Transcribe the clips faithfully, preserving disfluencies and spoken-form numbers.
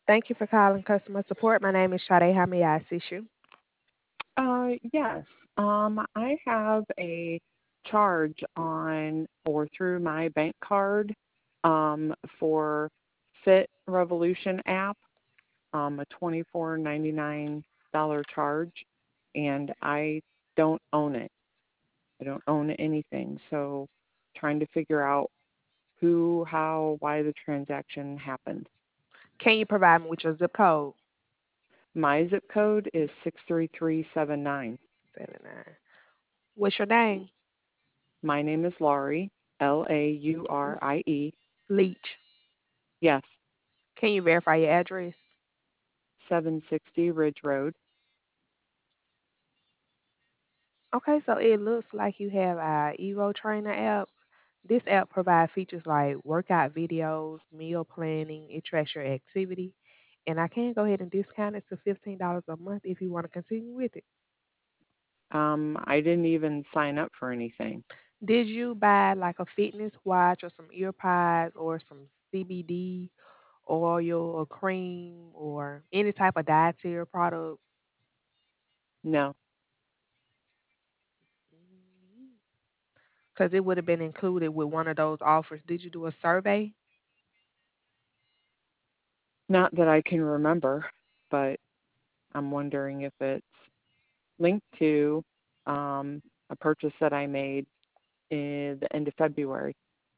Thank you for calling customer support. My name is Sade. How may I assist you? Uh, yes. Um, I have a charge on or through my bank card um, for Fit Revolution app, um, a twenty-four ninety-nine dollar charge, and I don't own it. I don't own anything. So trying to figure out who, how, why the transaction happened. Can you provide me with your zip code? My zip code is six three three seven nine. Seven nine. What's your name? My name is Laurie, L A U R I E. Leach. Yes, Can you verify your address? seven sixty Ridge Road. Okay, so it looks like you have our Evo Trainer app. This app provides features like workout videos, meal planning, it tracks your activity, and I can go ahead and discount it to fifteen dollars a month if you want to continue with it. Um, I didn't even sign up for anything. Did you buy like a fitness watch or some ear pods or some C B D oil or cream or any type of dietary product? No, Because it would have been included with one of those offers. Did you do a survey? not that I can remember, but I'm wondering if it's linked to um, a purchase that I made in the end of February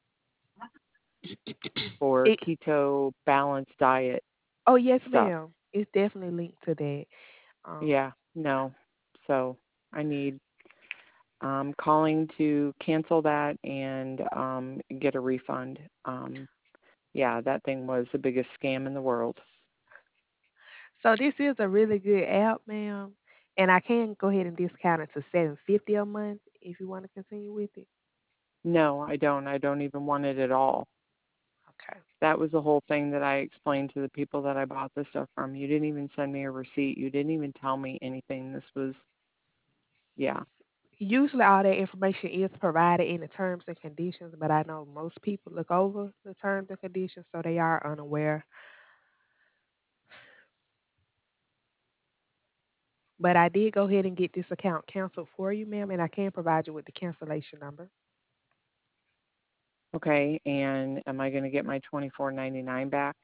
for It. keto balanced diet Oh yes, stuff. ma'am. It's definitely linked to that. Um, Yeah, no. So I need um, calling to cancel that and um, get a refund. Um, yeah, that thing was the biggest scam in the world. so this is a really good app, ma'am, and I can go ahead and discount it to seven fifty a month if you want to continue with it. No, I don't. I don't even want it at all. Okay. That was the whole thing that I explained to the people that I bought the stuff from. You didn't even send me a receipt. You didn't even tell me anything. This was, yeah. Usually, all that information is provided in the terms and conditions, but I know most people look over the terms and conditions, so they are unaware. But I did go ahead and get this account canceled for you, ma'am, and I can provide you with the cancellation number. Okay, and am I going to get my twenty four ninety nine back?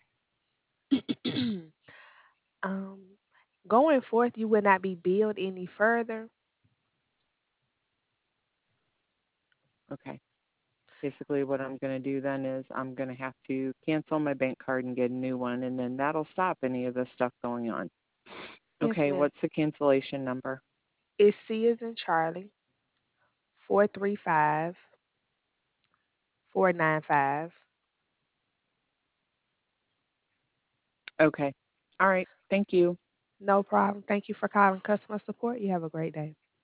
um, Going forth, you will not be billed any further. Okay. Basically, what I'm going to do then is I'm going to have to cancel my bank card and get a new one, and then that'll stop any of this stuff going on. Yes, Okay, ma'am. what's the cancellation number? It's C as in Charlie, four three five, four nine five. Okay. All right. Thank you. No problem. Thank you for calling customer support. You have a great day.